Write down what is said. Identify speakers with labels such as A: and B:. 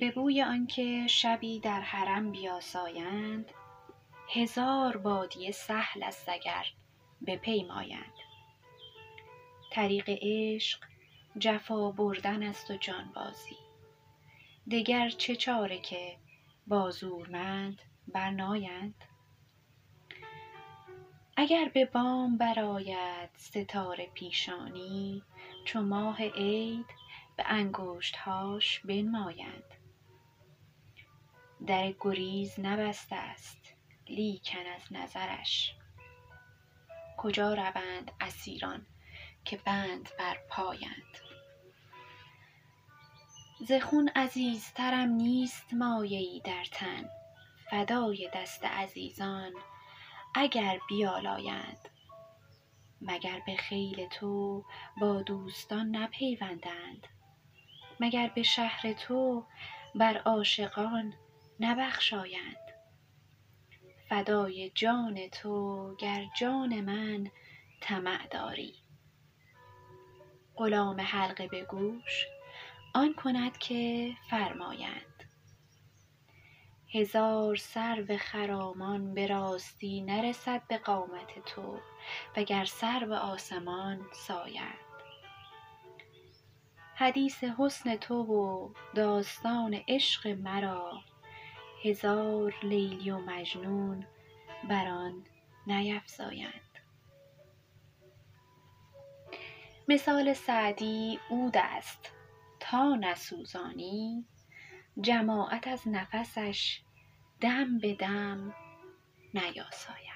A: به بوی آنکه شبی در حرم بیاسایند، 1000 بادیه سهل است اگر بپیمایند. طریق عشق جفا بردن است و جانبازی، دگر چه چاره که با زورمند برنایند. اگر به بام برآید ستاره پیشانی، چو ماه عید به انگشت‌هاش بنمایند. در گریز نبسته است لیکن از نظرش، کجا روند اسیران که بند بر پایند. ز خون عزیزترم نیست مایه‌ای در تن، فدای دست عزیزان اگر بیالایند. مگر به خیل تو با دوستان نپیوندند، مگر به شهر تو بر عاشقان نبخشایند. فدای جان تو گر جان من طمع داری، غلام حلقه به گوش آن کند که فرمایند. 1000 سرو خرامان به راستی نرسد به قامت تو، وگر سرو آسمان سایند. حدیث حسن تو و داستان عشق مرا، 1000 لیلی و مجنون بر آن نیفزایند. مثال سعدی عود است تا نسوزانی، جماعت از نفسش دم به دم نیاسایند.